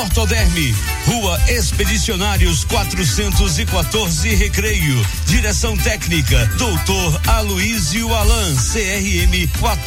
Ortoderme, Rua Expedicionários 414 Recreio. Direção técnica, Dr. Aloísio Alan, CRM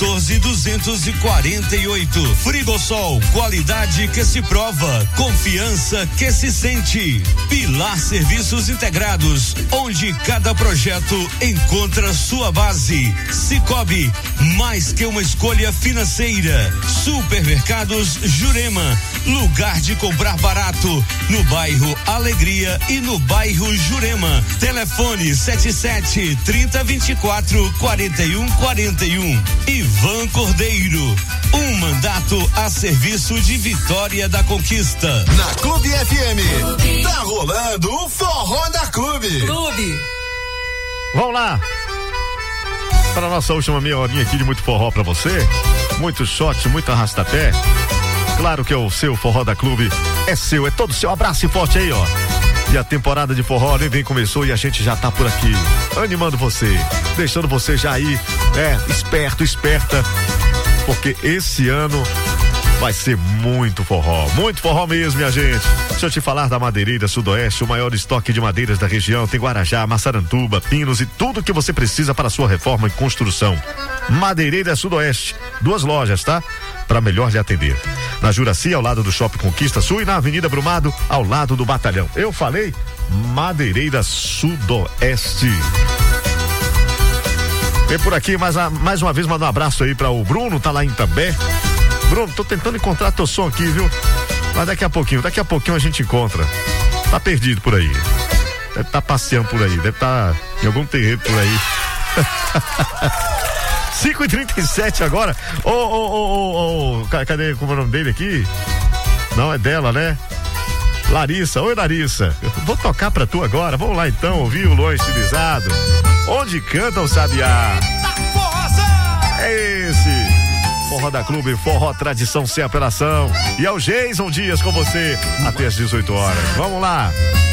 14248. Frigosol, qualidade que se prova, confiança que se sente. Pilar Serviços Integrados, onde cada projeto encontra sua base. Cicobi, mais que uma escolha financeira. Supermercados Jurema, lugar de comprar barato, no bairro Alegria e no bairro Jurema. Telefone 77-3024-4141. Ivan Cordeiro, um mandato a serviço de Vitória da Conquista. Na Clube FM, tá rolando o Forró da Clube. Vamos lá. Para a nossa última meia horinha aqui de muito forró para você. Muito shot, muito arrastapé. Claro que é o seu Forró da Clube. É seu, é todo seu. Abraço e forte aí, ó. E a temporada de forró nem bem começou e a gente já tá por aqui, animando você, deixando você já aí, esperto, esperta, porque esse ano vai ser muito forró mesmo, minha gente. Deixa eu te falar da Madeireira Sudoeste, o maior estoque de madeiras da região. Tem Guarajá, Massaranduba, pinos e tudo que você precisa para a sua reforma e construção. Madeireira Sudoeste, 2 lojas, tá? Para melhor lhe atender. Na Juraci, ao lado do Shopping Conquista Sul, e na Avenida Brumado, ao lado do Batalhão. Eu falei Madeireira Sudoeste. Vem por aqui, mais uma vez, manda um abraço aí para o Bruno, tá lá em Itambé. Bruno, tô tentando encontrar teu som aqui, viu? Mas daqui a pouquinho a gente encontra. Tá perdido por aí. Deve estar passeando por aí, deve estar em algum terreiro por aí. 5h37 agora. Cadê como é o nome dele aqui? Não, é dela, né? Larissa. Oi, Larissa. Eu vou tocar pra tu agora. Vamos lá então, ouvir o Luan Estilizado. Onde canta o Sabiá? É esse. Forró da Clube, forró tradição sem apelação. E é o Jason Dias com você até às 18 horas. Vamos lá.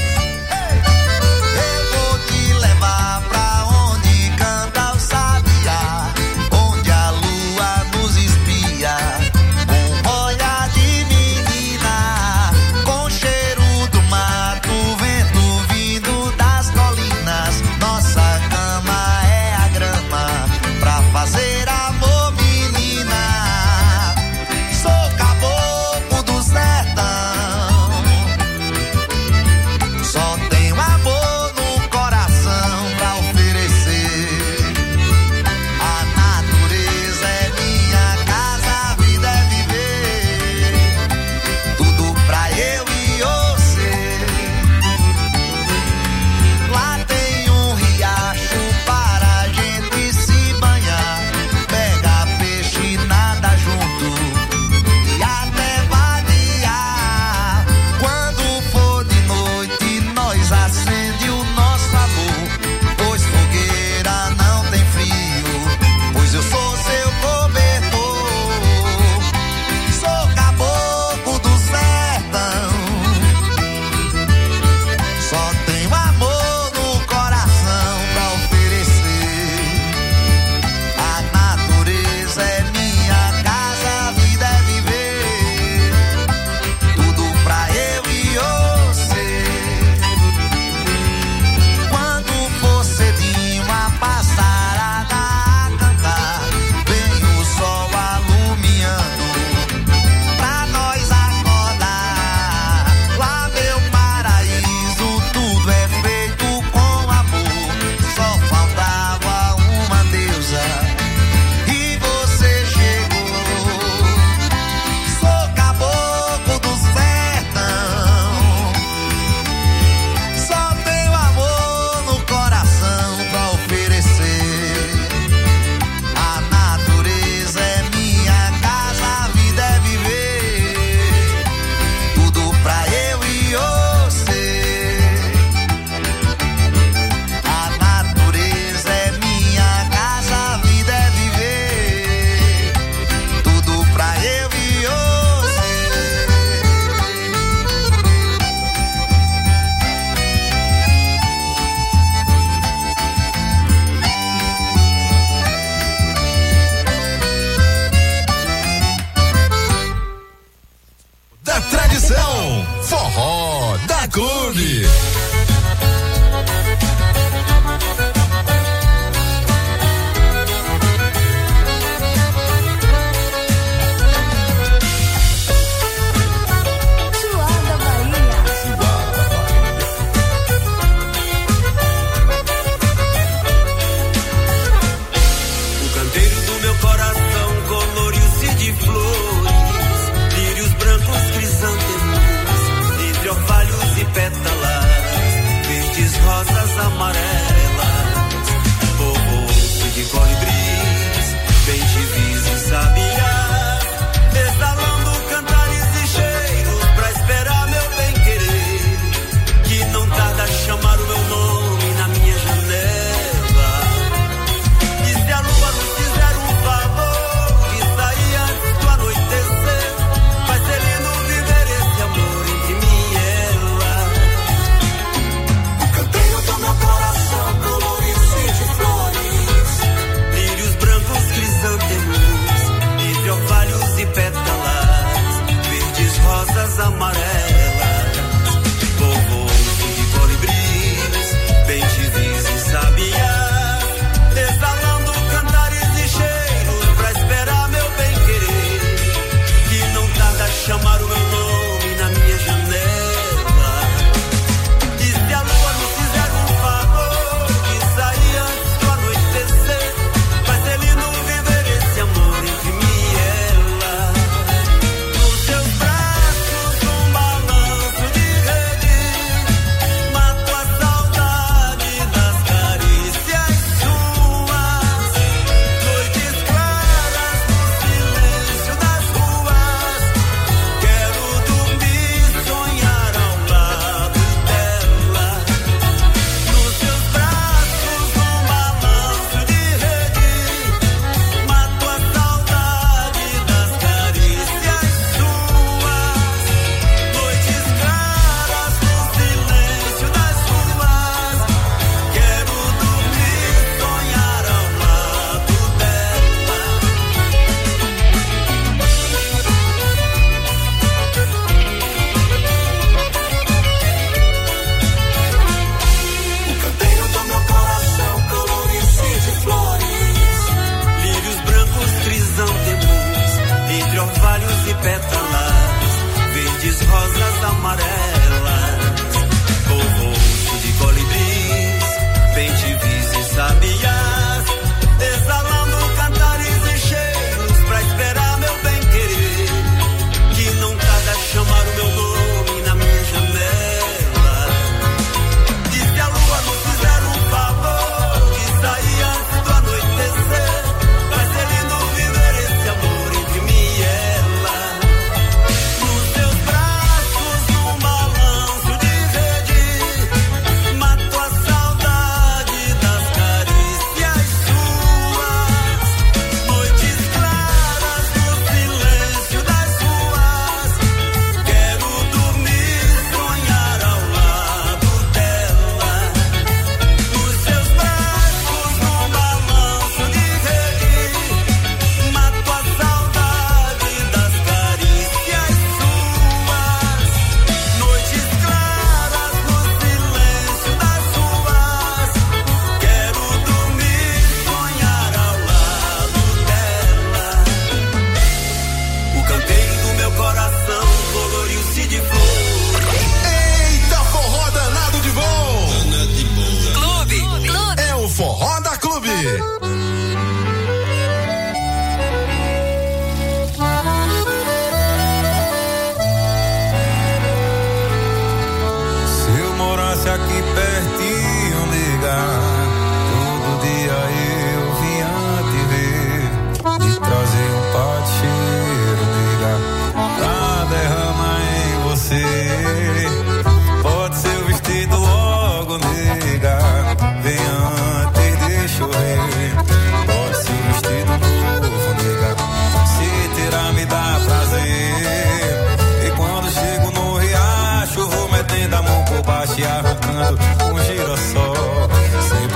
Eu vou te levar pra onde canta o Sabiá, onde a lua nos espia, com olhar de menina, com cheiro do mato, vento vindo das colinas. Nossa cama é a grama pra fazer amor. Sou Forró da Clube. Rosas amarelas, povo de colibris, bem divis e sabiás, exalando cantares e cheiros pra esperar meu bem querer, que não tarda a chamar o meu nome na minha janela. E se a lua nos fizer um favor e sair antes do anoitecer, vai ser lindo viver esse amor entre mim e ela. Meu coração colorido de flores, lírios brancos, crisântemos, entre orvalhos e pétalas, verdes, rosas, amarelas, povo de colibris, bem divis e sabiás, exalando cantares e cheiros pra esperar meu bem querer, que não tarda a chamar o meu nome na minha janela. E se a lua nos fizer um favor e sair antes do anoitecer, vai ser lindo viver esse amor entre mim e ela. Nos seus braços um balanço de rede, mato a saudade das carícias suas, noites claras no silêncio das ruas, quero dormir, sonhar ao lado dela. Nos seus braços um balanço de rede, mato a saudade das carícias suas, noites claras no silêncio das ruas, quero dormir, sonhar ao lado dela. O canteiro do meu coração colorido de flores, lírios brancos, crisântemos, entre orvalhos e pétalas, verdes, rosas, amarelas, povo de colibris, bem divis e sabiás, exalando cantares e cheiros pra esperar meu bem querer, que não tarda a chamar o meu nome na minha janela. E se a lua nos fizer um favor e sair antes do anoitecer, vai ser lindo viver esse amor entre mim e ela. Nos seus braços um balanço de rede, mato a saudade das carícias suas, noites claras no silêncio das ruas, quero dormir, sonhar ao lado dela. Nos seus braços um balanço de rede, mato a saudade das carícias suas, noites claras no silêncio das ruas, quero dormir, sonhar ao lado dela. O canteiro do meu coração coloriu-se de flores. Eita, forró danado de bom! É o Forró da Clube. Se eu morasse aqui pertinho, nega, todo dia eu vinha te ver, me trazer um pateiro, nega, pra derramar em você. Pode ser o vestido logo, nega, vem antes de chover. Pode ser o vestido novo, nega, se tirar me dá prazer. E quando chego no riacho, vou metendo a mão por baixo e arrancando um girassol. Sem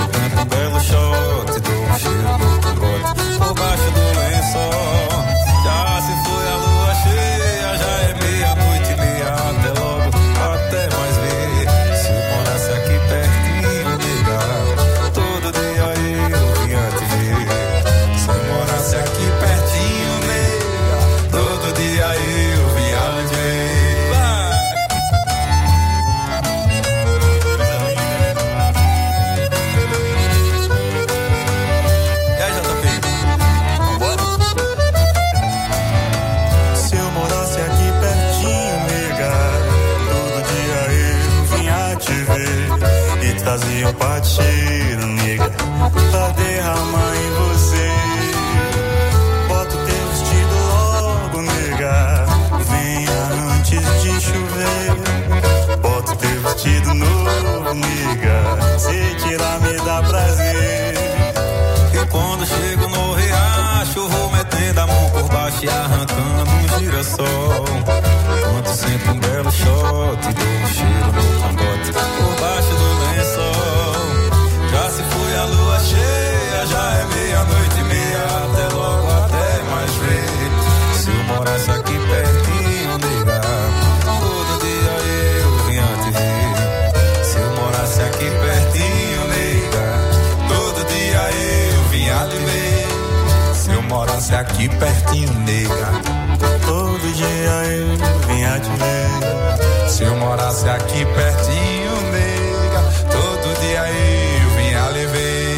trazia um pateiro, nega, pra derramar em você. Bota o teu vestido logo, nega, venha antes de chover. Bota o teu vestido novo, nega, se tirar me dá prazer. E quando chego no riacho, vou metendo a mão por baixo e arrancando um girassol. Quando sinto um belo shot, dou um cheiro no cangote por baixo do lençol. Já se foi a lua cheia, já é meia-noite e meia. Até logo, até mais ver. Se eu morasse aqui pertinho, nega, todo dia eu vinha te ver. Se eu morasse aqui pertinho, nega, todo dia eu vinha te ver. Se eu morasse aqui pertinho, nega, todo dia eu vinha te ver. Se eu morasse aqui pertinho, nega, todo dia eu vinha lhe ver.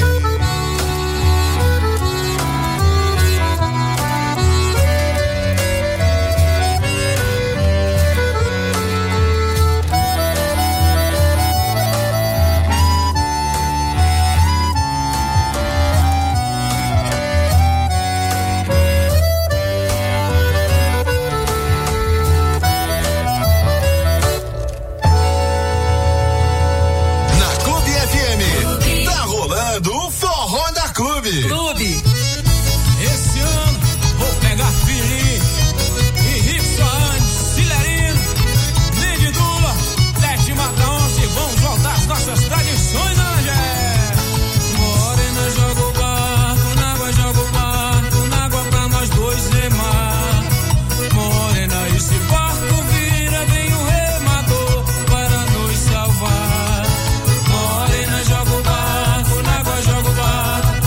Clube. Esse ano vou pegar Fili, Henrique Soares, Cilerino, Lid Dula, Lete Mata Onça e vamos voltar às nossas tradições, Angé. Morena joga o barco, na água joga o barco, na água pra nós dois remar. Morena, esse barco vira, vem o remador para nos salvar. Morena joga o barco, na água joga o barco.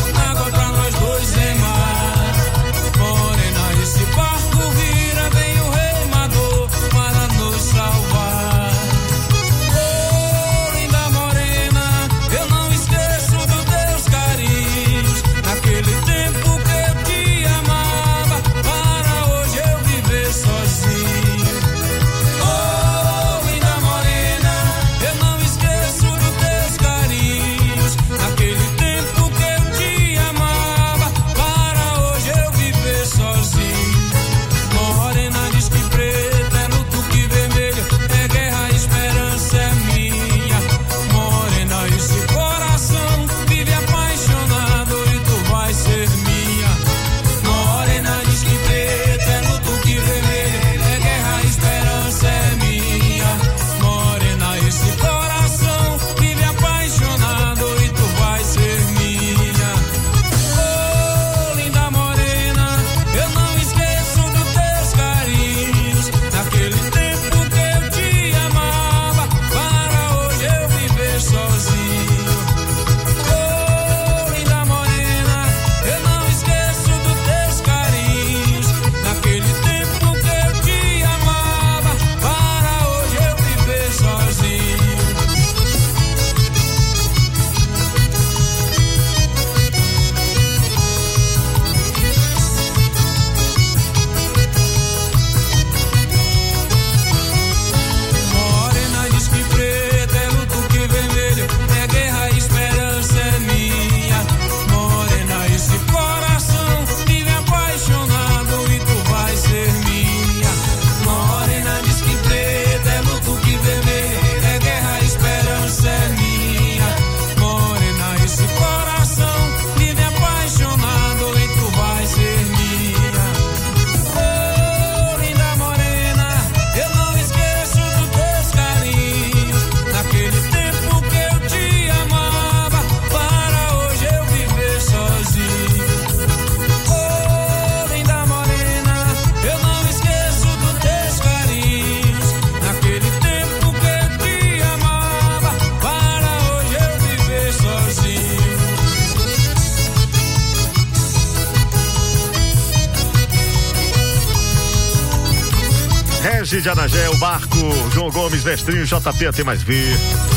De Anagé, o Barco, João Gomes, Mestrinho, JP, tem mais V.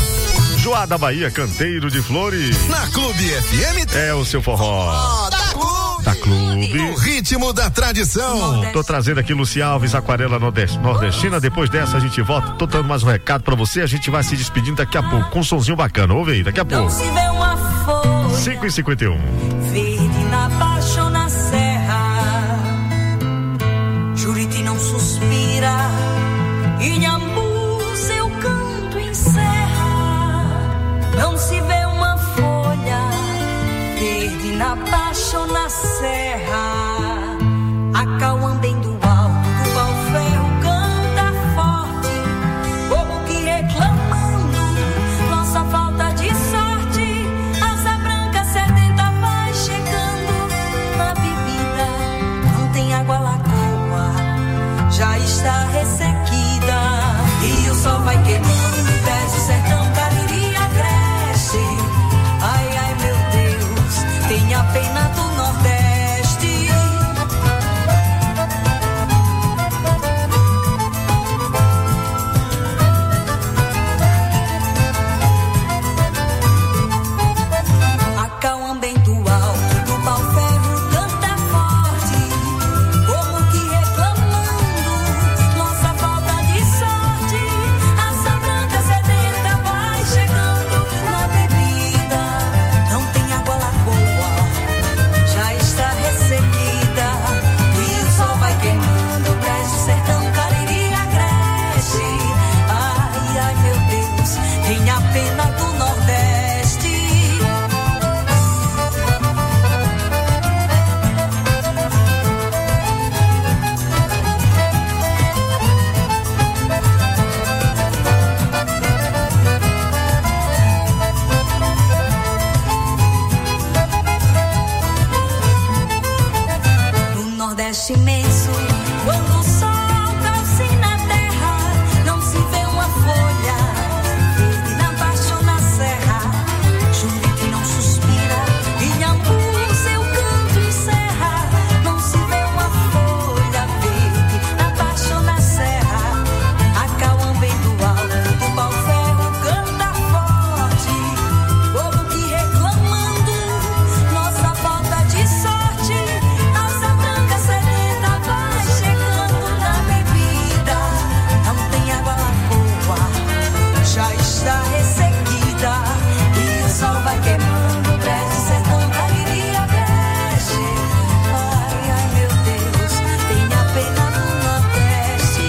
Joá da Bahia, Canteiro de Flores. Na Clube FM é o seu forró. Da Clube. Forró da Clube. O ritmo da tradição. Tô trazendo aqui Luci Alves, Aquarela Nordestina. Depois dessa a gente volta. Tô dando mais um recado pra você. A gente vai se despedindo daqui a pouco com um sonzinho bacana. Ouve aí, daqui a pouco. 5h51. Verde na baixa ou na serra, Juriti não suspira, Inhambu seu canto encerra. Não se vê uma folha verde na baixa ou na serra, Acauambem do alto do pau-ferro canta forte, povo que reclamando nossa falta de sorte. Asa branca sedenta vai chegando na bebida, não tem água, lagoa já está ressequida, e o sol vai queimando, desce o sertão, Cariri cresce. Ai, ai, meu Deus, tenha pena do Nordeste. Acauambem do alto do pau-ferro canta forte, como que reclamando nossa falta de sorte. Asa branca sedenta vai chegando na bebida, não tem água, lagoa já está ressequida, e o sol vai queimando, desce o sertão, Cariri cresce. Ai, ai, meu Deus, tenha pena do Nordeste. No Nordeste imenso, quando o sol calcina a terra, não se vê uma folha verde na baixa ou na serra, Juriti não suspira, Inhambu seu canto encerra. Não se vê uma folha verde na baixa ou na serra, Acauambem do alto do pau-ferro canta forte, povo que reclamando nossa falta de sorte. Asa branca sedenta vai chegando na bebida, não tem água, lagoa já está ressequida, e o sol vai queimando, desce o sertão, Cariri cresce. Ai, ai, meu Deus, tenha pena do Nordeste.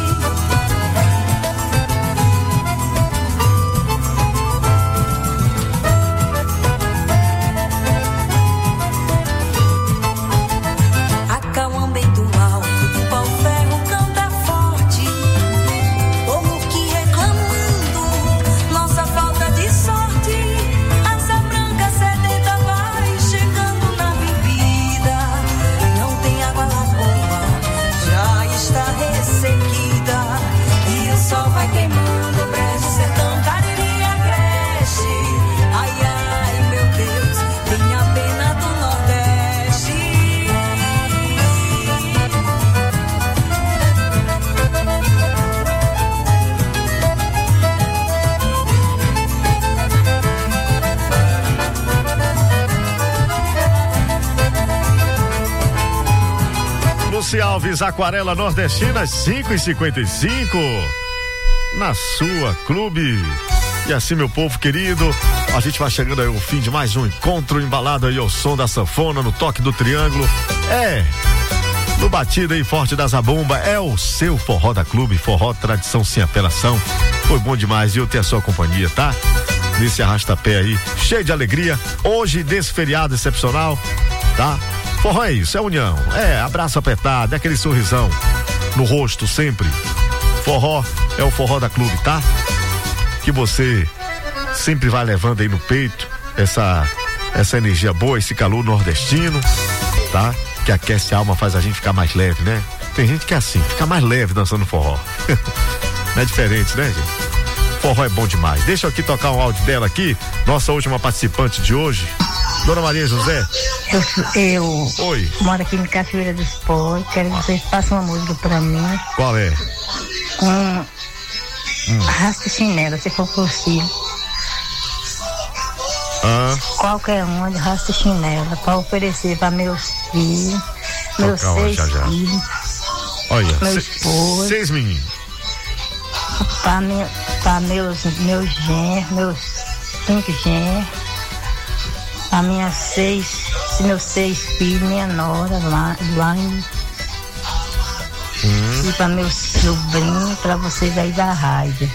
Acauambem do alto do pau-ferro canta forte, como que reclamando nossa falta de sorte. Asa branca sedenta vai chegando na bebida, não tem água, lagoa já está ressequida, e o sol vai queimando, desce o sertão, Cariri cresce. Ai, ai, meu Deus, tenha pena do Nordeste. Luci Alves, Aquarela Nordestina, 5h55. Na sua clube. E assim, meu povo querido, a gente vai chegando aí ao fim de mais um encontro, embalado aí ao som da sanfona, no toque do triângulo. No batida aí forte da zabumba, é o seu Forró da Clube, forró tradição sem apelação. Foi bom demais eu ter a sua companhia, tá? Nesse arrasta-pé aí, cheio de alegria, hoje desse feriado excepcional, tá? Forró é isso, é união, abraço apertado, é aquele sorrisão no rosto sempre. Forró é o Forró da Clube, tá? Que você sempre vai levando aí no peito essa energia boa, esse calor nordestino, tá? Que aquece a alma, faz a gente ficar mais leve, né? Tem gente que é assim, fica mais leve dançando forró. Não é diferente, né, gente? Forró é bom demais. Deixa eu aqui tocar um áudio dela aqui, nossa última participante de hoje, Dona Maria José. Eu Oi. Moro aqui em Cachoeira do Esporte, quero que vocês façam uma música pra mim. Qual é? Arrasta chinela, se for possível. qualquer uma de raça chinela para oferecer para meus filhos, meus 6 filhos. Olha, meu esposo. 6 meninos. Para meus genros, meus 5 genros. Para meus 6 filhos, minha nora lá em. E para meus sobrinhos, para vocês aí da rádio.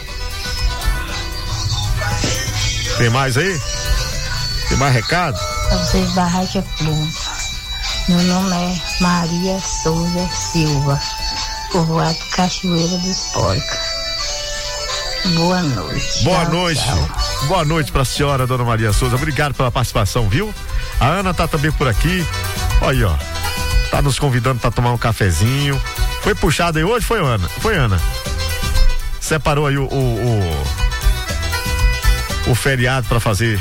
Tem mais aí? Tem mais recado? Para vocês da Rádio Clube. Meu nome é Maria Souza Silva, povoado Cachoeira dos Porcos. Boa noite. Boa noite. Tchau. Boa noite pra senhora, dona Maria Souza. Obrigado pela participação, viu? A Ana tá também por aqui. Olha aí, ó. Tá nos convidando pra tomar um cafezinho. Foi puxado aí hoje? Foi, Ana? Foi, Ana? Separou aí o feriado pra fazer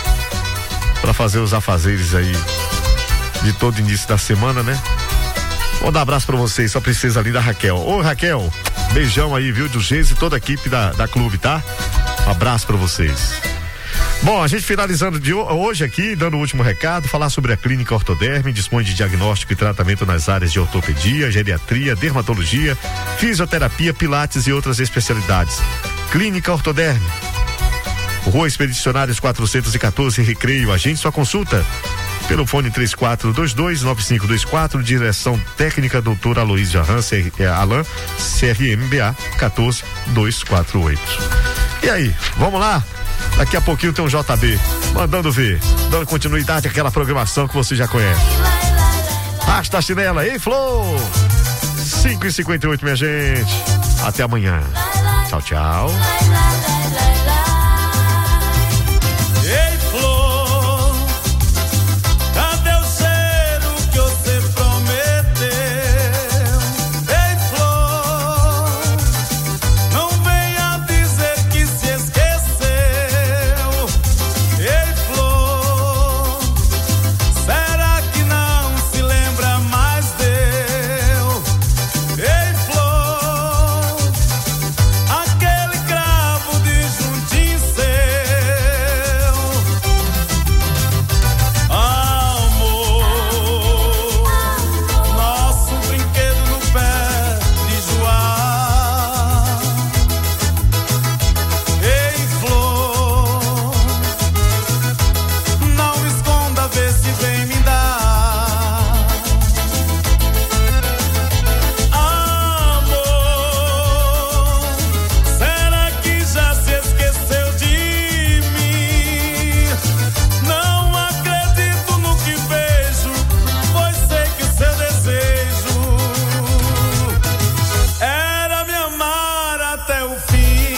os afazeres aí de todo início da semana, né? Vou dar um abraço pra vocês, só princesa linda Raquel. Ô, Raquel, beijão aí, viu, do Geis e toda a equipe da clube, tá? Um abraço pra vocês. Bom, a gente finalizando de hoje aqui, dando o último recado, falar sobre a Clínica Ortoderme, dispõe de diagnóstico e tratamento nas áreas de ortopedia, geriatria, dermatologia, fisioterapia, pilates e outras especialidades. Clínica Ortoderme, Rua Expedicionários 414, Recreio. Agende sua consulta pelo fone 3422-9524, direção técnica doutor Aloysio Alain, CRMBA 14248. E aí, vamos lá? Daqui a pouquinho tem um JB mandando ver, dando continuidade àquela programação que você já conhece. Rasta a chinela, ei, Flor! 5h58, minha gente. Até amanhã. Tchau, tchau. Ei, Flor, cadê o cheiro que você prometeu? Ei, Flor, não venha dizer que se esqueceu. Ei, Flor, será que não se lembra mais de eu? Ei, Flor, aquele cravo de juntinho seu. Amor, nosso brinquedo no pé de Joá. Ei, Flor, não esconda, vê se vem me dar. Amor, será que já se esqueceu de mim? Não acredito no que vejo, pois sei que o seu desejo era me amar até o fim.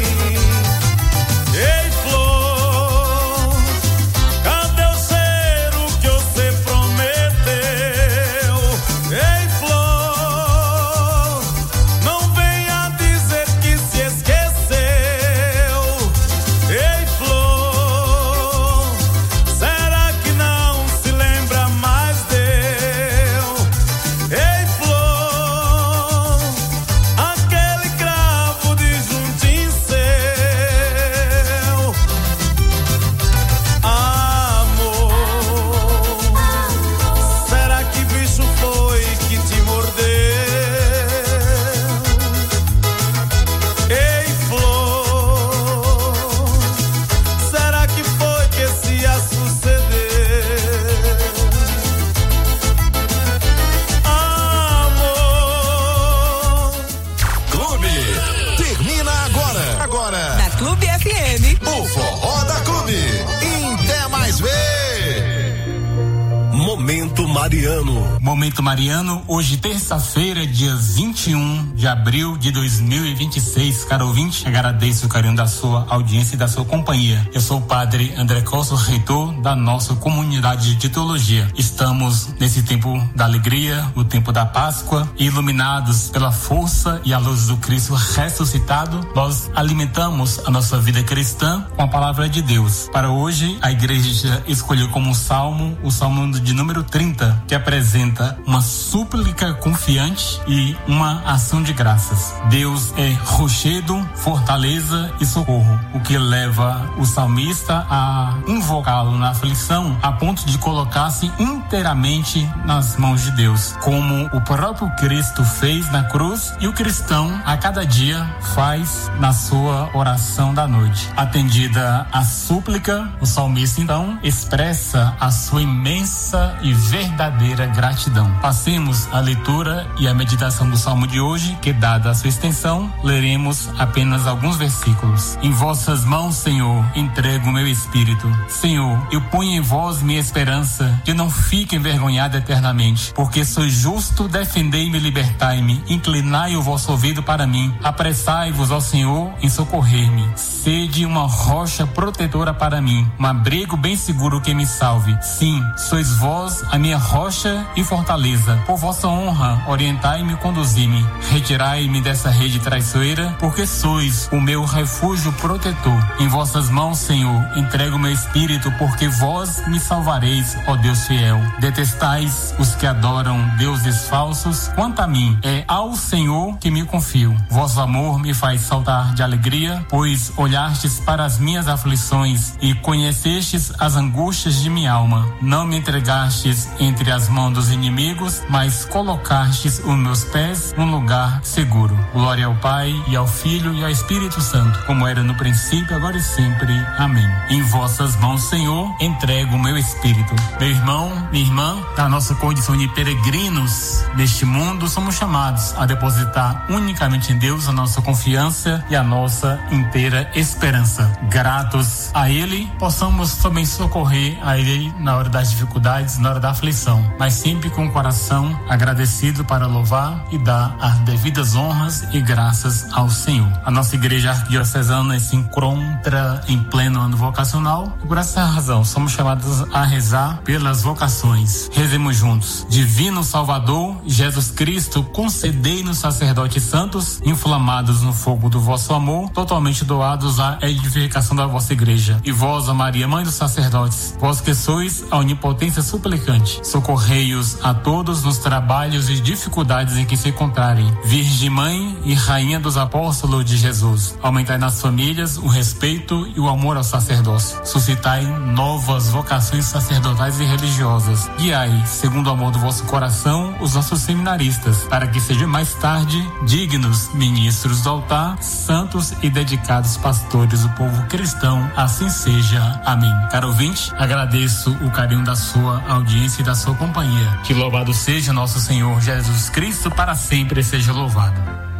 Ei, Flor, cadê o cheiro que você prometeu? Ei, Flor, não venha dizer que se esqueceu. Ei, Flor, será que não se lembra mais de eu? Ei, Flor, aquele cravo de juntinho seu. Amor, será que bicho foi que te mordeu? Ei, Flor, será que foi que se ia suceder? Amor. Clube. Termina agora. Da Clube FM. O Forró da Clube. Até mais ver. Momento Mariano. Momento Mariano, hoje terça-feira, dia 21 de abril de 2026. Caro ouvinte, agradeço o carinho da sua audiência e da sua companhia. Eu sou o padre André Costa, reitor da nossa comunidade de teologia. Estamos nesse tempo da alegria, o tempo da Páscoa, iluminados pela força e a luz do Cristo ressuscitado. Nós alimentamos a nossa vida cristã com a palavra de Deus. Para hoje, a igreja escolheu como salmo o salmo de número 30, escuta, que apresenta uma súplica confiante e uma ação de graças. Deus é rochedo, fortaleza e socorro, o que leva o salmista a invocá-lo na aflição a ponto de colocar-se inteiramente nas mãos de Deus, como o próprio Cristo fez na cruz e o cristão a cada dia faz na sua oração da noite. Atendida a súplica, o salmista então expressa a sua imensa e verdadeira gratidão. Passemos a leitura e a meditação do salmo de hoje, que dada a sua extensão, leremos apenas alguns versículos. Em vossas mãos, Senhor, entrego o meu espírito. Senhor, eu ponho em vós minha esperança, que não fique envergonhado eternamente, porque sois justo, defendei-me e libertai-me, inclinai o vosso ouvido para mim, apressai-vos ao Senhor em socorrer-me. Sede uma rocha protetora para mim, um abrigo bem seguro que me salve. Sim, sois vós a minha rocha e fortaleza. Por vossa honra, orientai-me e conduzi-me. Retirai-me dessa rede traiçoeira, porque sois o meu refúgio protetor. Em vossas mãos, Senhor, entrego o meu espírito, porque vós me salvareis, ó Deus fiel. Detestais os que adoram deuses falsos. Quanto a mim, é ao Senhor que me confio. Vosso amor me faz saltar de alegria, pois olhastes para as minhas aflições e conhecestes as angústias de minha alma. Não me entregastes entre as mãos dos inimigos, mas colocastes os meus pés num lugar seguro. Glória ao Pai, e ao Filho, e ao Espírito Santo, como era no princípio, agora e sempre. Amém. Em vossas mãos, Senhor, entrego o meu espírito. Meu irmão, minha irmã, na nossa condição de peregrinos neste mundo, somos chamados a depositar unicamente em Deus a nossa confiança e a nossa inteira esperança. Gratos a Ele, possamos também socorrer a Ele na hora das dificuldades, na hora da aflição, mas sempre com o coração agradecido para louvar e dar as devidas honras e graças ao Senhor. A nossa igreja arquidiocesana se encontra em pleno ano vocacional e por essa razão somos chamados a rezar pelas vocações. Rezemos juntos. Divino Salvador, Jesus Cristo, concedei-nos sacerdotes santos, inflamados no fogo do vosso amor, totalmente doados à edificação da vossa igreja. E vós, ó Maria, mãe dos sacerdotes, vós que sois a onipotência suplicante, socorrei-os a todos nos trabalhos e dificuldades em que se encontrarem. Virgem Mãe e Rainha dos Apóstolos de Jesus, aumentai nas famílias o respeito e o amor ao sacerdócio. Suscitai novas vocações sacerdotais e religiosas. Guiai, segundo o amor do vosso coração, os nossos seminaristas, para que sejam mais tarde dignos ministros do altar, santos e dedicados pastores do povo cristão. Assim seja. Amém. Caro ouvinte, agradeço o carinho da sua audiência e da sua companhia. Que louvado seja nosso Senhor Jesus Cristo, para sempre seja louvado.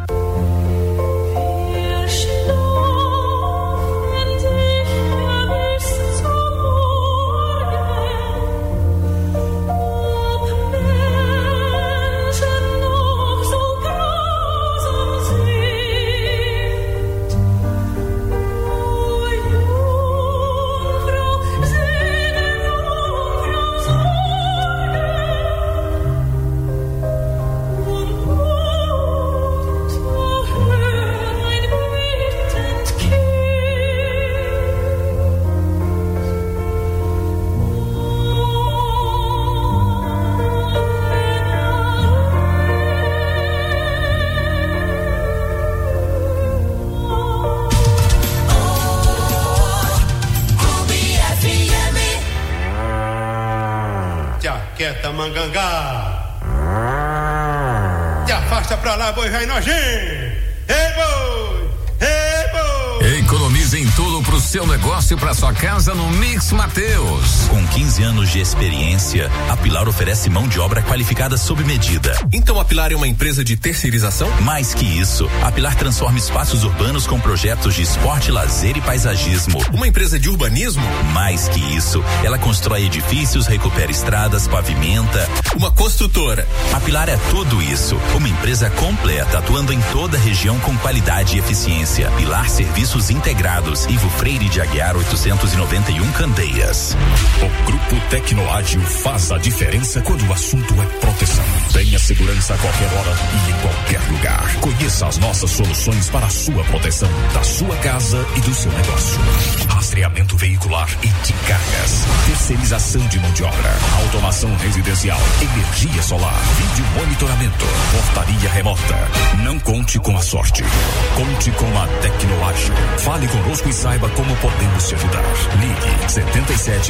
Quieta, mangangá. Te afasta pra lá, boi vai nojinho. Ei, boi! Ei, boi! Economize em tudo pro seu negócio e pra sua casa no Mix Mateus. Com 15 anos de experiência, a Pilar oferece mão de obra qualificada sob medida. Então a Pilar é uma empresa de terceirização? Mais que isso, a Pilar transforma espaços urbanos com projetos de esporte, lazer e paisagismo. Uma empresa de urbanismo? Mais que isso, ela constrói edifícios, recupera estradas, pavimenta. Uma construtora. A Pilar é tudo isso. Uma empresa completa, atuando em toda a região com qualidade e eficiência. Pilar Serviços Integrados, Ivo Freire Freire de Aguiar 891 Candeias. O Grupo Tecnoágil faz a diferença quando o assunto é proteção. Tenha segurança a qualquer hora e em qualquer lugar. Conheça as nossas soluções para a sua proteção, da sua casa e do seu negócio. Rastreamento veicular e de cargas. Terceirização de mão de obra. Automação residencial. Energia solar. Vídeo monitoramento. Portaria remota. Não conte com a sorte. Conte com a Tecnoágil. Fale conosco e saiba como podemos te ajudar. Ligue 77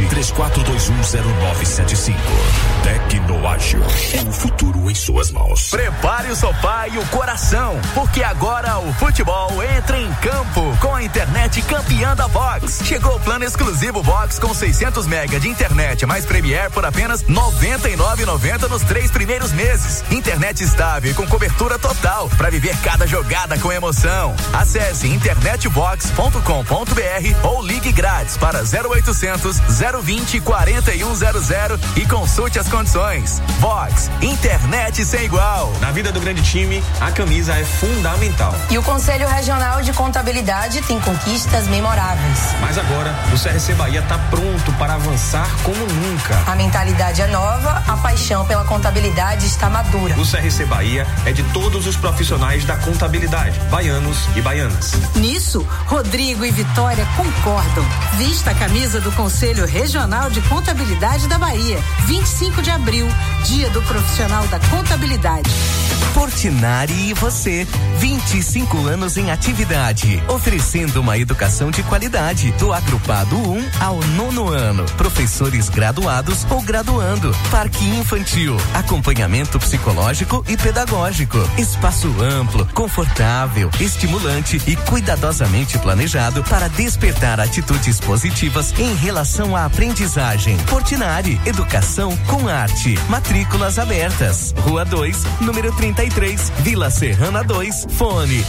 34210975. Tecnoágil. É o futuro em suas mãos. Prepare o sofá e o coração, porque agora o futebol entra em campo com a internet campeã da Vox. Chegou o plano exclusivo Vox com 600 mega de internet mais Premier por apenas R$ 99,90 nos 3 primeiros meses. Internet estável e com cobertura total para viver cada jogada com emoção. Acesse internetvox.com.br ou ligue grátis para 0800 020 4100 e consulte as condições. Vox, internet sem igual. Na vida do grande time, a camisa é fundamental. E o Conselho Regional de Contabilidade tem conquistas memoráveis. Mas agora, o CRC Bahia está pronto para avançar como nunca. A mentalidade é nova, a paixão pela contabilidade está madura. O CRC Bahia é de todos os profissionais da contabilidade, baianos e baianas. Nisso, Rodrigo e Vitória concordam. Vista a camisa do Conselho Regional de Contabilidade da Bahia. 25 de abril, Dia do Profissional da Contabilidade. Portinari e você, 25 anos em atividade, oferecendo uma educação de qualidade, do agrupado 1 ao 9º ano, professores graduados ou graduando, parque infantil, acompanhamento psicológico e pedagógico, espaço amplo, confortável, estimulante e cuidadosamente planejado para despertar atitudes positivas em relação à aprendizagem. Portinari, educação com arte, matrículas abertas, Rua 2, número 33, Vila Serrana 2, fone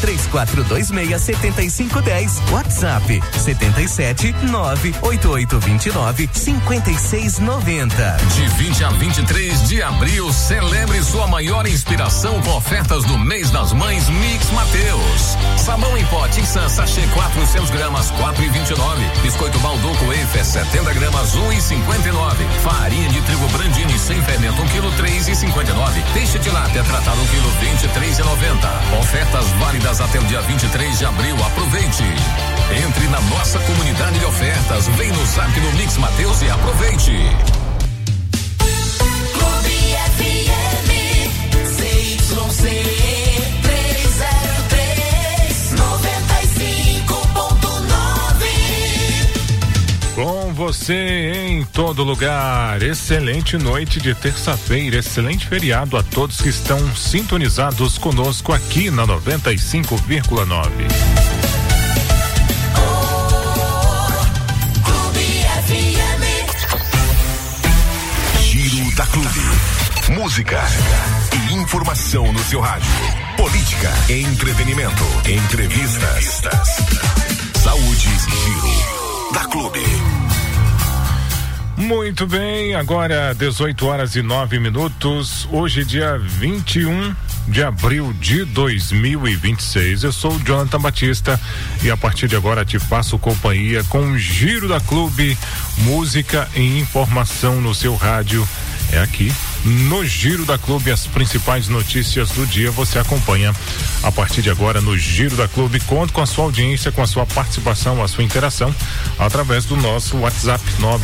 3426-7510, WhatsApp 77988295690. De 20 a 23 de abril, celebre sua maior inspiração com ofertas do mês das mães Mix Mateus. Sabão em pó Tixan sachê 400 gramas 4,29. Biscoito Balduco Wafer 70 gramas 1,59. Farinha de trigo Brandini sem fermento 1 kg 3,59. Peixe de lápia tratado 1 kg 23,90. Ofertas válidas até o dia 23 de abril. Aproveite. Entre na nossa comunidade de ofertas. Vem no Zap do Mix Mateus e aproveite. Clube FM, CYC 303, 95.9. Com você em todo lugar. Excelente noite de terça-feira, excelente feriado a todos que estão sintonizados conosco aqui na 95,9. Giro da Clube. Música e informação no seu rádio. Política, entretenimento, entrevistas. Saúde, Giro da Clube. Muito bem, agora 18h09. Hoje, dia 21 de abril de 2026. Eu sou o Jonathan Batista e a partir de agora te faço companhia com o Giro da Clube, música e informação no seu rádio. É aqui no Giro da Clube, as principais notícias do dia você acompanha a partir de agora no Giro da Clube. Conto com a sua audiência, com a sua participação, a sua interação através do nosso WhatsApp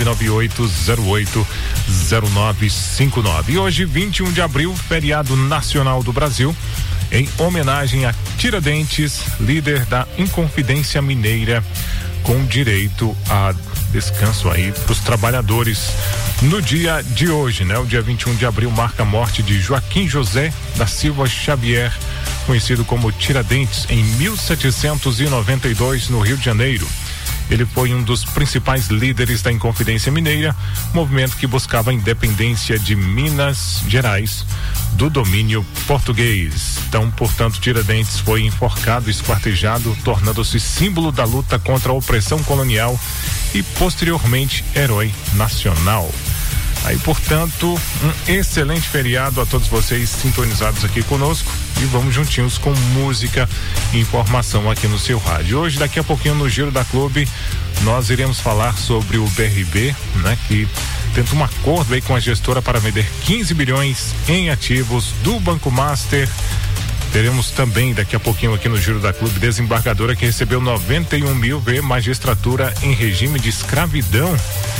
998080959. E hoje, 21 de abril, feriado nacional do Brasil, em homenagem a Tiradentes, líder da Inconfidência Mineira, com direito a descanso aí para os trabalhadores. No dia de hoje, né? O dia 21 de abril marca a morte de Joaquim José da Silva Xavier, conhecido como Tiradentes, em 1792, no Rio de Janeiro. Ele foi um dos principais líderes da Inconfidência Mineira, movimento que buscava a independência de Minas Gerais do domínio português. Então, portanto, Tiradentes foi enforcado e esquartejado, tornando-se símbolo da luta contra a opressão colonial e, posteriormente, herói nacional. Aí, portanto, um excelente feriado a todos vocês sintonizados aqui conosco e vamos juntinhos com música e informação aqui no seu rádio. Hoje, daqui a pouquinho no Giro da Clube, nós iremos falar sobre o BRB, né? Que tenta um acordo aí com a gestora para vender 15 bilhões em ativos do Banco Master. Teremos também daqui a pouquinho aqui no Giro da Clube desembargadora que recebeu 91 mil v magistratura em regime de escravidão.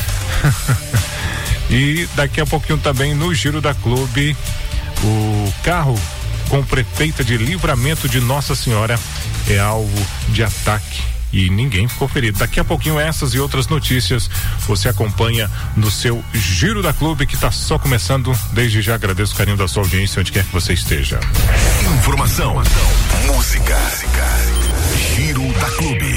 E daqui a pouquinho também no Giro da Clube, o carro com prefeita de Livramento de Nossa Senhora é alvo de ataque e ninguém ficou ferido. Daqui a pouquinho essas e outras notícias você acompanha no seu Giro da Clube, que está só começando. Desde já agradeço o carinho da sua audiência onde quer que você esteja. Informação, música, Giro da Clube.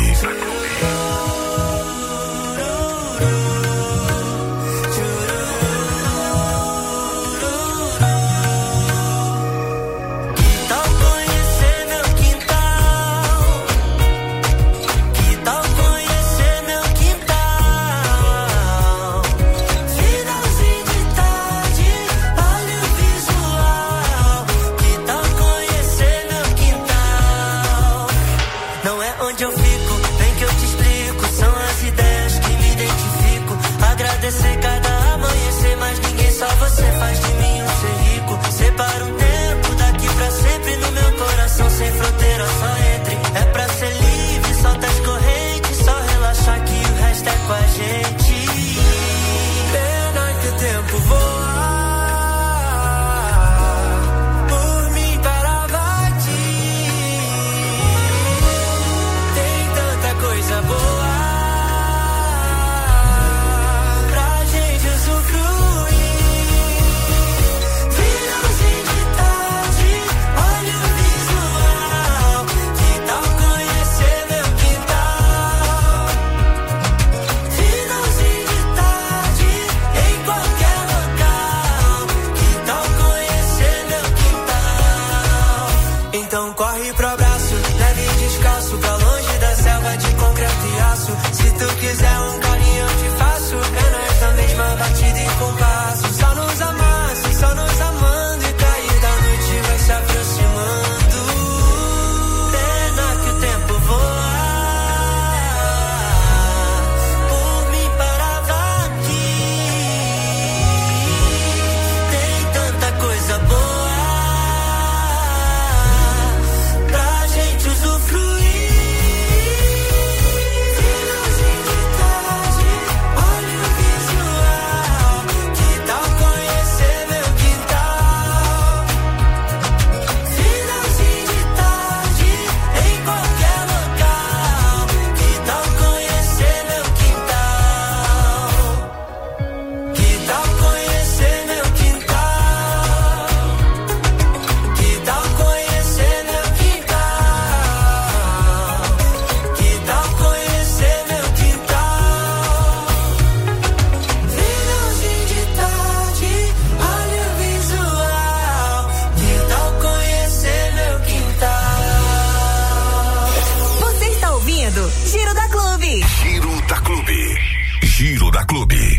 Giro da Clube.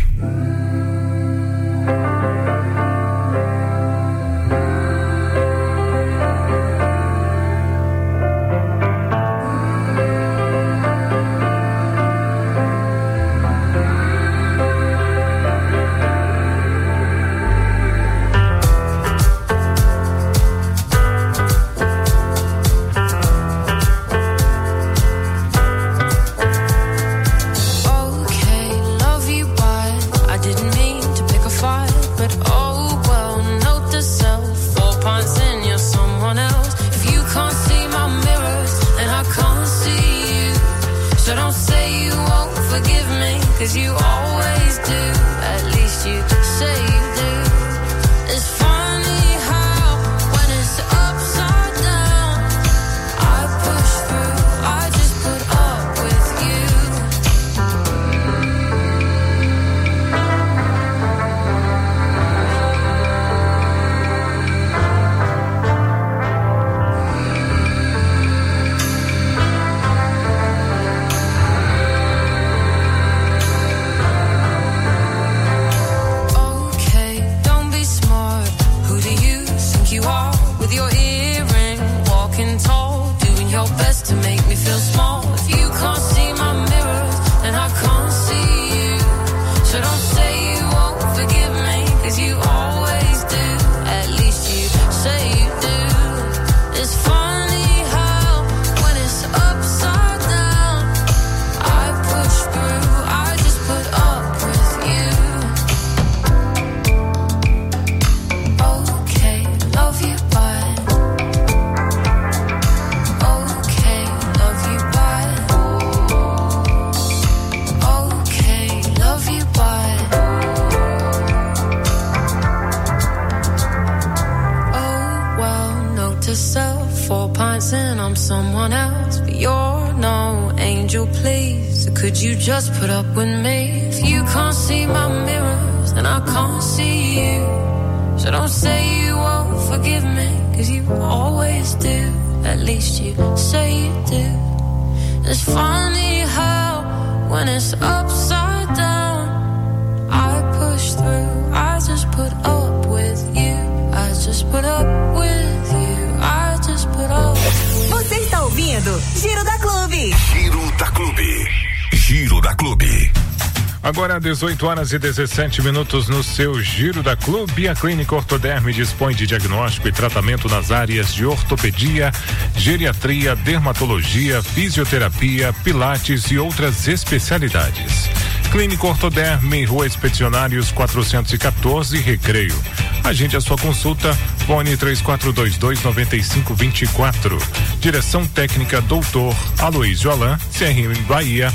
angel, please? Or could you just put up with me? If you can't see my mirrors, then I can't see you. So don't say you won't forgive me, 'cause you always do. At least you say you do. It's funny how when it's upside down, I push through. I just put up with you. I just put up with you. I just put up with you. Você está ouvindo Giro da Clube. Giro da Clube. Giro da Clube. Agora 18h17 no seu Giro da Clube. A Clínica Ortoderme dispõe de diagnóstico e tratamento nas áreas de ortopedia, geriatria, dermatologia, fisioterapia, pilates e outras especialidades. Clínica Ortoderme, Rua Expedicionários 414, Recreio. Agende a sua consulta, fone 3422-9524. Direção técnica Doutor Aloysio Alain, CRM Bahia,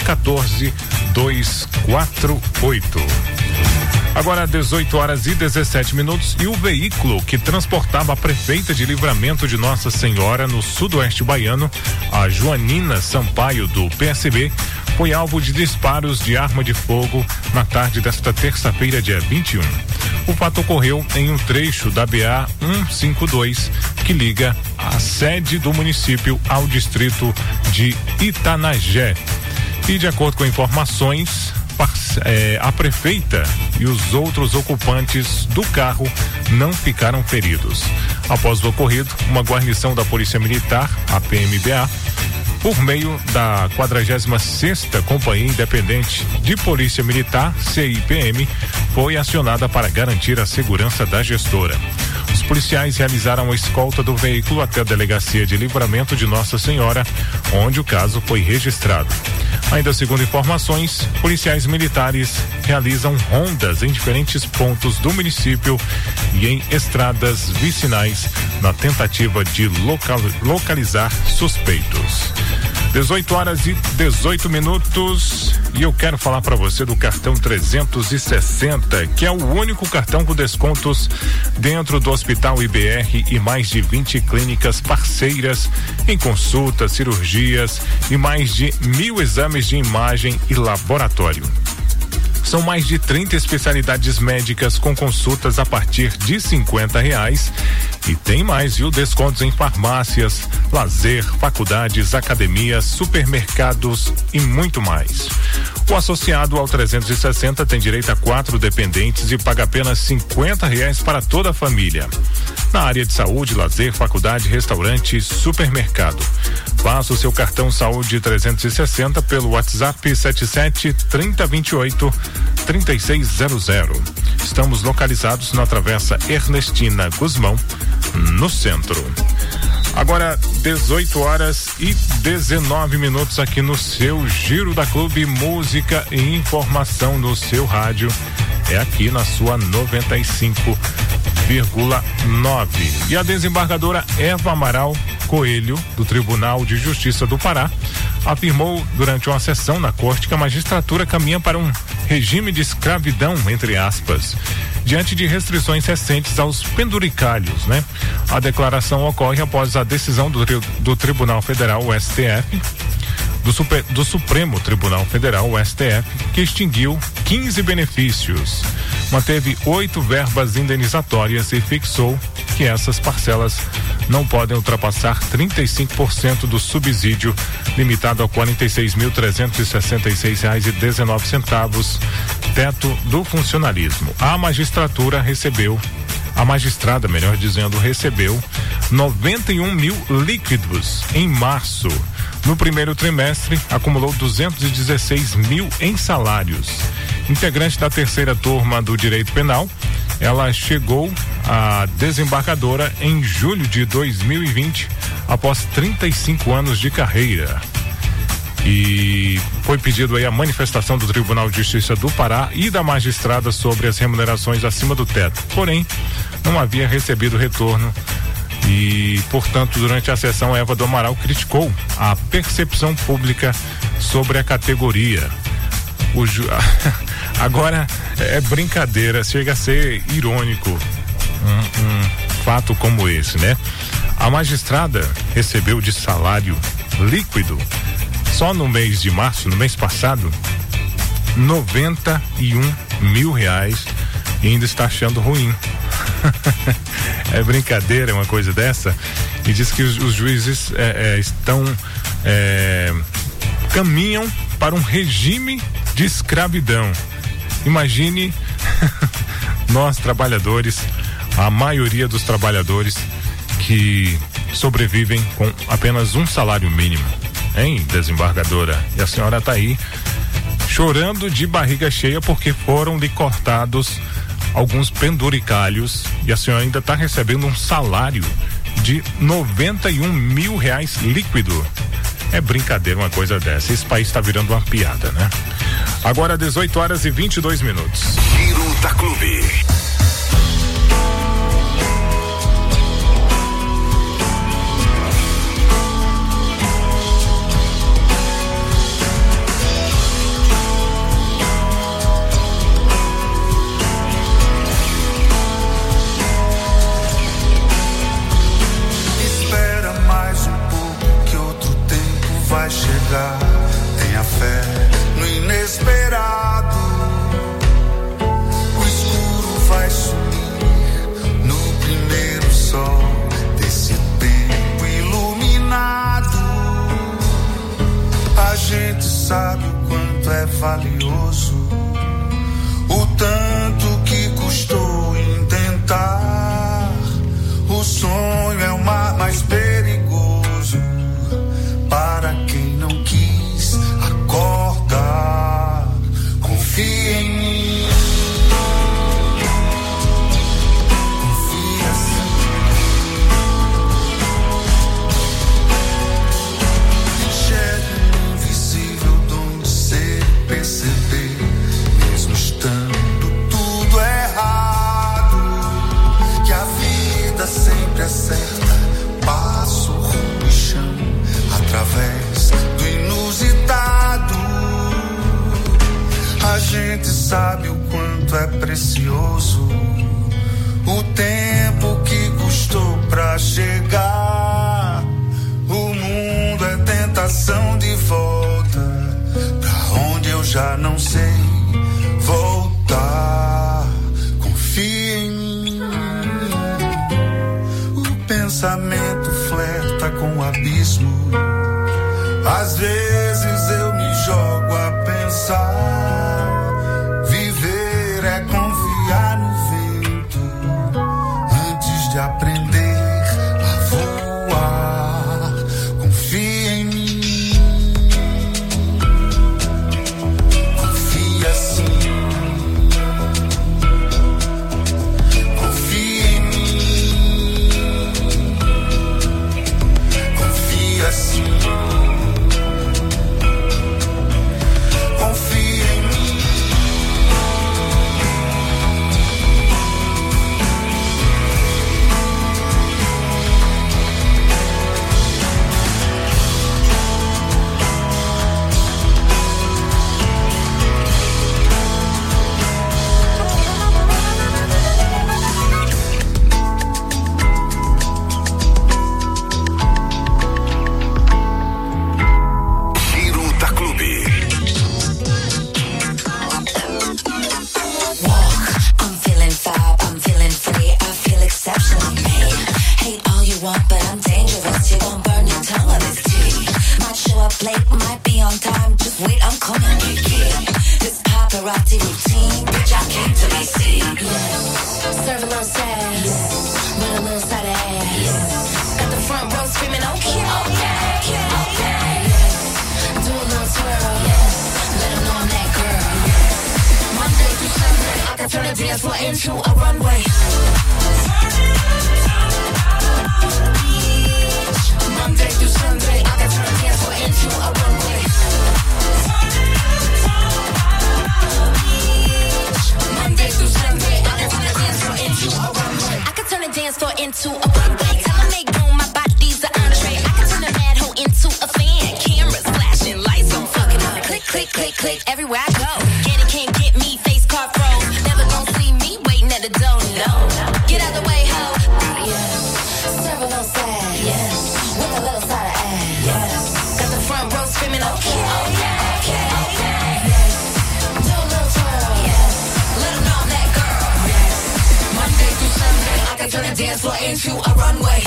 14248. Agora 18h17 e o veículo que transportava a prefeita de Livramento de Nossa Senhora no sudoeste baiano, a Joanina Sampaio do PSB, foi alvo de disparos de arma de fogo na tarde desta terça-feira, dia 21. O fato ocorreu em um trecho da BA 152 que liga a sede do município ao distrito de Itanagé. E de acordo com informações, a prefeita e os outros ocupantes do carro não ficaram feridos. Após o ocorrido, uma guarnição da Polícia Militar, a PMBA, por meio da 46ª Companhia Independente de Polícia Militar, CIPM, foi acionada para garantir a segurança da gestora. Os policiais realizaram a escolta do veículo até a Delegacia de Livramento de Nossa Senhora, onde o caso foi registrado. Ainda segundo informações, policiais militares realizam rondas em diferentes pontos do município e em estradas vicinais na tentativa de localizar suspeitos. 18h18 e eu quero falar para você do cartão 360, que é o único cartão com descontos dentro do Hospital IBR e mais de 20 clínicas parceiras em consultas, cirurgias e mais de 1000 exames de imagem e laboratório. São mais de 30 especialidades médicas com consultas a partir de R$50 e tem mais, viu? Descontos em farmácias, lazer, faculdades, academias, supermercados e muito mais. O associado ao 360 tem direito a 4 dependentes e paga apenas R$50 para toda a família. Na área de saúde, lazer, faculdade, restaurante e supermercado. Faça o seu cartão Saúde 360 pelo WhatsApp 77 3028 3600. Estamos localizados na Travessa Ernestina Guzmão, no centro. Agora 18h19 aqui no seu Giro da Clube, música e informação no seu rádio. É aqui na sua 95,9. E a desembargadora Eva Amaral Coelho, do Tribunal de Justiça do Pará, afirmou durante uma sessão na corte que a magistratura caminha para um regime de escravidão, entre aspas, diante de restrições recentes aos penduricalhos, né? A declaração ocorre após a decisão do Tribunal Federal, o STF, do Supremo Tribunal Federal, o STF, que extinguiu 15 benefícios, manteve 8 verbas indenizatórias e fixou que essas parcelas não podem ultrapassar 35% do subsídio, limitado a R$46.366,19, teto do funcionalismo. A magistrada, recebeu 91 mil líquidos em março. No primeiro trimestre, acumulou 216 mil em salários. Integrante da terceira turma do Direito Penal, ela chegou a desembargadora em julho de 2020, após 35 anos de carreira. E foi pedido aí a manifestação do Tribunal de Justiça do Pará e da magistrada sobre as remunerações acima do teto. Porém, não havia recebido retorno e, portanto, durante a sessão, Eva do Amaral criticou a percepção pública sobre a categoria. Agora é brincadeira, chega a ser irônico um fato como esse, né? A magistrada recebeu de salário líquido Só no mês de março, no mês passado, R$91 mil e ainda está achando ruim. É brincadeira uma coisa dessa. E diz que os juízes caminham para um regime de escravidão. Imagine nós trabalhadores, a maioria dos trabalhadores que sobrevivem com apenas um salário mínimo, hein, desembargadora? E a senhora está aí chorando de barriga cheia porque foram lhe cortados alguns penduricalhos e a senhora ainda está recebendo um salário de R$91 mil líquido. É brincadeira uma coisa dessa. Esse país está virando uma piada, né? Agora 18h22. Giro da Clube. Vai chegar, tenha fé no inesperado. O escuro vai sumir no primeiro sol desse tempo iluminado. A gente sabe o quanto é valioso, o tanto que custou em tentar. O sonho é o mar mais perigoso para quem não quis acordar. Confia em mim. Confia sim. Enxergue o invisível dom de ser e perceber, mesmo estando tudo errado, que a vida sempre é certa. Passo, rumo e chão através do inusitado. A gente sabe o quanto é precioso o tempo que custou pra chegar. O mundo é tentação de volta pra onde eu já não sei voltar. Confia em mim. O pensamento flerta com o abismo. Às vezes eu me jogo a pensar. Viver é confiar no vento antes de aprender a voar. Confia em mim. Confia sim. Confia em mim. Confia sim. With a little side of ass. Got the front row screaming, okay. into a runway.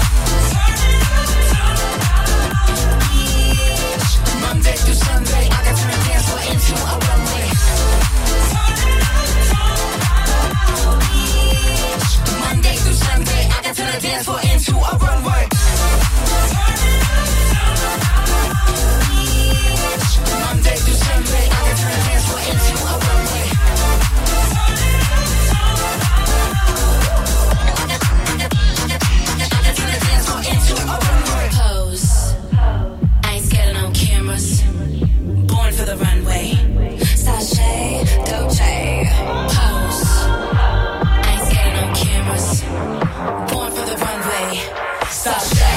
Monday through Sunday, I can turn a dance floor into a runway. Monday through Sunday, I can turn a dance floor into a runway. Monday through Sunday, I can turn a dance floor into a runway. I can turn a dance floor into a runway. Pose. I ain't scared of no cameras. Born for the runway. Sashay, Dolce. Pose. I ain't scared of no cameras. Born for the runway. Sashay.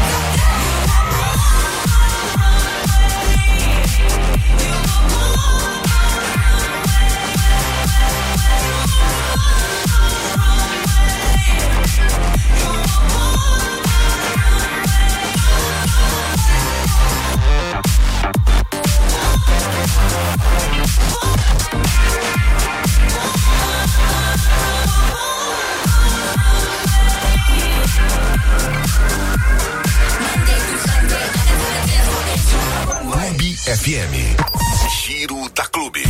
FM. Giro da Clube.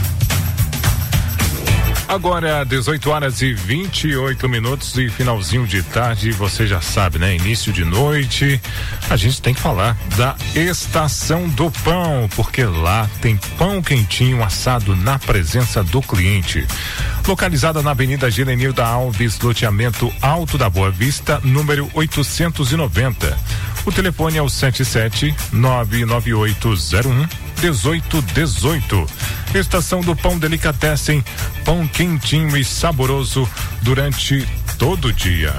Agora 18 horas e 28 minutos e finalzinho de tarde, você já sabe, né? Início de noite, a gente tem que falar da Estação do Pão, porque lá tem pão quentinho assado na presença do cliente. Localizada na Avenida Gelenilda Alves, loteamento Alto da Boa Vista, número 890. O telefone é o 77-99801-1818. Estação do Pão Delicatessen, pão quentinho e saboroso durante todo o dia.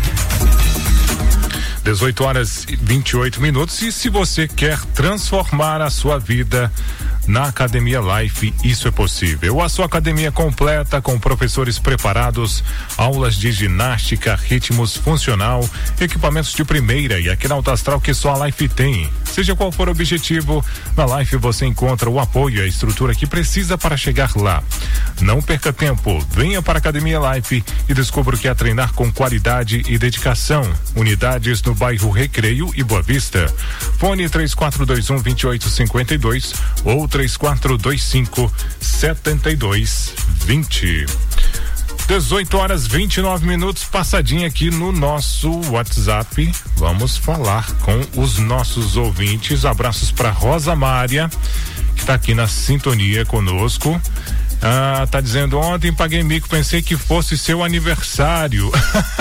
18 horas e 28 minutos. E se você quer transformar a sua vida na Academia Life, isso é possível. A sua academia completa com professores preparados, aulas de ginástica, ritmos funcional, equipamentos de primeira e aquele alto astral que só a Life tem. Seja qual for o objetivo, na Life você encontra o apoio e a estrutura que precisa para chegar lá. Não perca tempo, venha para a Academia Life e descubra o que é treinar com qualidade e dedicação. Unidades no bairro Recreio e Boa Vista. Fone 3421-2852 ou 3425-7220. 18 horas 29 minutos, passadinha aqui no nosso WhatsApp. Vamos falar com os nossos ouvintes. Abraços para Rosa Mária, que está aqui na sintonia conosco. Tá dizendo: ontem paguei mico, pensei que fosse seu aniversário.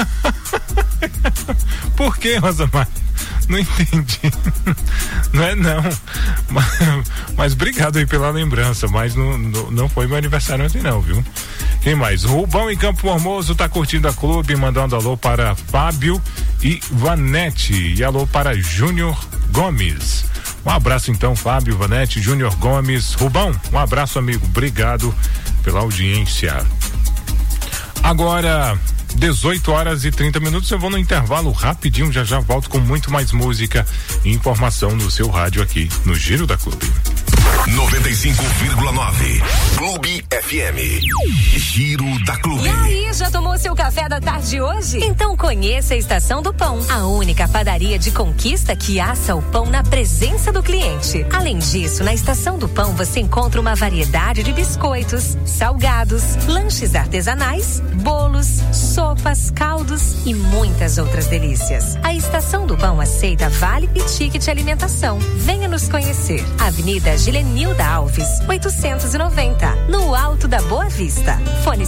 Por que, Rosa Mária? Não entendi. Não é não. Mas obrigado aí pela lembrança, mas não foi meu aniversário ontem não, viu? Quem mais? Rubão em Campo Formoso tá curtindo a clube, mandando alô para Fábio e Vanete e alô para Júnior Gomes. Um abraço então, Fábio, Vanete, Júnior Gomes. Rubão, um abraço, amigo. Obrigado pela audiência. Agora 18 horas e 30 minutos, eu vou no intervalo rapidinho, já volto com muito mais música e informação no seu rádio aqui no Giro da Clube. 95,9 Clube FM. Giro da Clube. E aí, já tomou seu café da tarde hoje? Então conheça a Estação do Pão, a única padaria de Conquista que assa o pão na presença do cliente. Além disso, na Estação do Pão você encontra uma variedade de biscoitos, salgados, lanches artesanais, bolos, sopas, caldos e muitas outras delícias. A Estação do Pão aceita vale e ticket alimentação. Venha nos conhecer. Avenida Gelenilda Alves, 890, no Alto da Boa Vista. Fone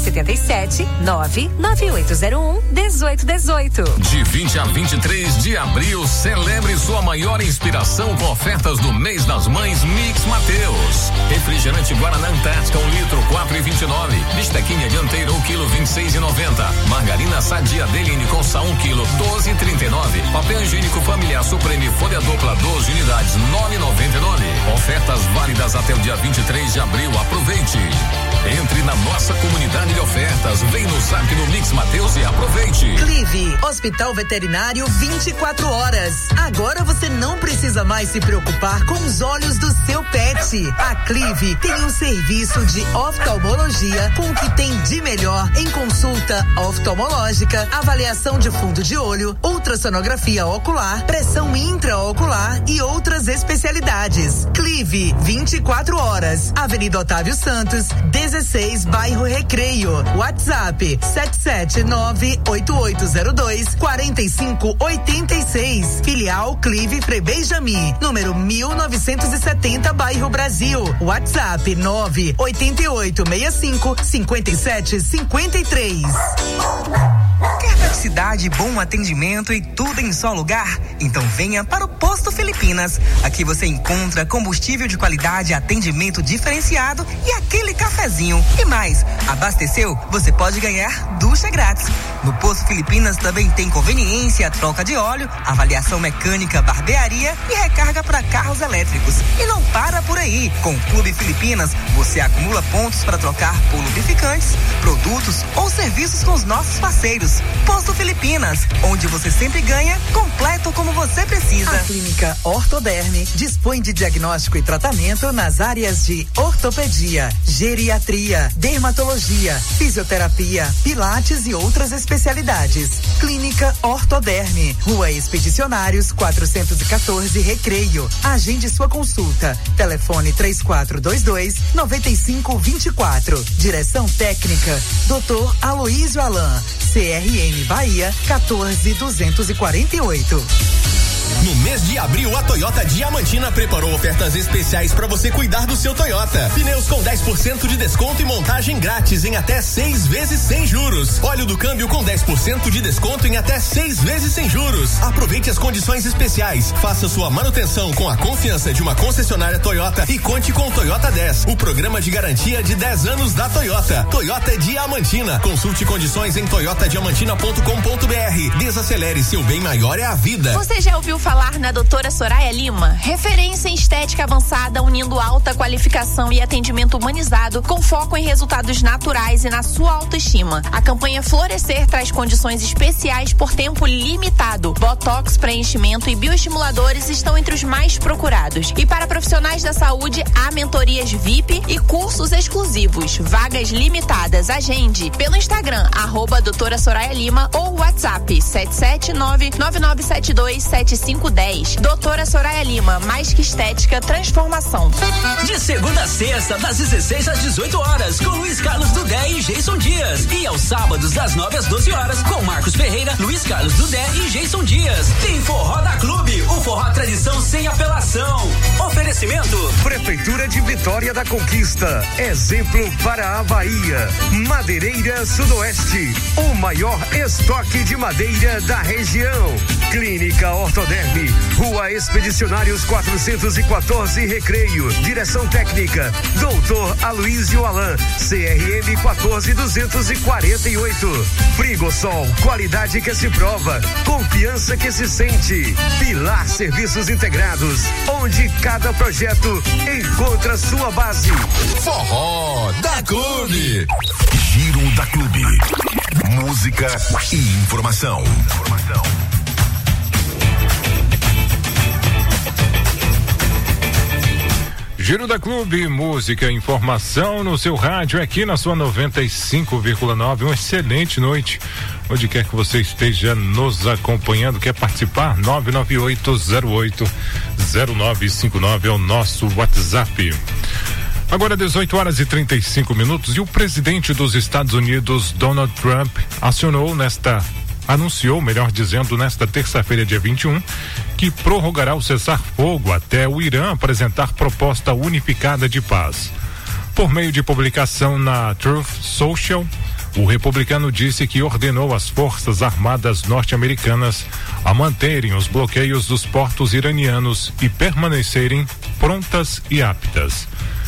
77-99801-1818. De 20 a 23 de abril, celebre sua maior inspiração com ofertas do mês das mães Mix Mateus. Refrigerante Guaraná Antártica 1 litro, 4,29. Bistequinha dianteira 1 quilo, 26,90. Margarina Sadia Deline com sal 1 quilo, 12,39. Papel higiênico familiar Supreme folha dupla 12 unidades, 9,99. Ofertas válidas até o dia 23 de abril. Aproveite. Entre na nossa comunidade de ofertas. Vem no site do Mix Mateus e aproveite. Clive, Hospital Veterinário 24 horas. Agora você não precisa mais se preocupar com os olhos do seu pet. A Clive Clive tem um serviço de oftalmologia com o que tem de melhor em consulta oftalmológica, avaliação de fundo de olho, ultrassonografia ocular, pressão intraocular e outras especialidades. Clive, 24 horas. Avenida Otávio Santos, 16, bairro Recreio. WhatsApp 779-8802-4586. Filial Clive Frei Benjamin, número 1970, bairro Brasil. WhatsApp 98865-5753. Quer praticidade, bom atendimento e tudo em só lugar? Então venha para o Posto Filipinas. Aqui você encontra combustível de qualidade, atendimento diferenciado e aquele cafezinho. E mais, abasteceu? Você pode ganhar ducha grátis. No Posto Filipinas também tem conveniência, troca de óleo, avaliação mecânica, barbearia e recarga para carros elétricos. E não para por aí. Com o Clube Filipinas, você acumula pontos para trocar por lubrificantes, produtos ou serviços com os nossos parceiros. Posto Filipinas, onde você sempre ganha, completo como você precisa. A Clínica Ortoderme dispõe de diagnóstico e tratamento nas áreas de ortopedia, geriatria, dermatologia, fisioterapia, pilates e outras especialidades. Clínica Ortoderme, Rua Expedicionários 414, Recreio. Agende sua consulta. Telefone 3422-9524. Direção técnica Dr. Aloísio Alain. CRM Bahia 14248. No mês de abril, a Toyota Diamantina preparou ofertas especiais para você cuidar do seu Toyota. Pneus com 10% de desconto e montagem grátis em até 6 vezes sem juros. Óleo do câmbio com 10% de desconto em até 6 vezes sem juros. Aproveite as condições especiais. Faça sua manutenção com a confiança de uma concessionária Toyota e conte com o Toyota 10, o programa de garantia de 10 anos da Toyota. Toyota Diamantina. Consulte condições em toyotadiamantina.com.br. Desacelere, seu bem maior é a vida. Você já ouviu falar na doutora Soraya Lima? Referência em estética avançada, unindo alta qualificação e atendimento humanizado com foco em resultados naturais e na sua autoestima. A campanha Florescer traz condições especiais por tempo limitado. Botox, preenchimento e bioestimuladores estão entre os mais procurados. E para profissionais da saúde, há mentorias VIP e cursos exclusivos. Vagas limitadas. Agende pelo Instagram, @doutora Soraya Lima ou WhatsApp 779-9972-7510. Doutora Soraya Lima, mais que estética, transformação. De segunda a sexta, das 16 às 18 horas, com Luiz Carlos Dudé e Jason Dias. E aos sábados, das 9 às 12 horas, com Marcos Ferreira, Luiz Carlos Dudé e Jason Dias. Tem Forró da Clube, o forró tradição sem apelação. Oferecimento: Prefeitura de Vitória da Conquista. Exemplo para a Bahia. Madeireira Sudoeste, o maior estoque de madeira da região. Clínica Ortoderme, Rua Expedicionários 414, Recreio. Direção técnica Dr. Aloísio Alain, CRM 14248. Frigosol, qualidade que se prova, confiança que se sente. Pilar Serviços Integrados, onde cada projeto encontra sua base. Forró da Clube. Giro da Clube. Música e informação. Giro da Clube, música e informação no seu rádio, aqui na sua 95,9. Uma excelente noite, onde quer que você esteja nos acompanhando. Quer participar? 998080959 é o nosso WhatsApp. Agora 18 horas e 35 minutos, e o presidente dos Estados Unidos, Donald Trump, anunciou, nesta terça-feira, dia 21, que prorrogará o cessar-fogo até o Irã apresentar proposta unificada de paz. Por meio de publicação na Truth Social, o republicano disse que ordenou às Forças Armadas norte-americanas a manterem os bloqueios dos portos iranianos e permanecerem prontas e aptas.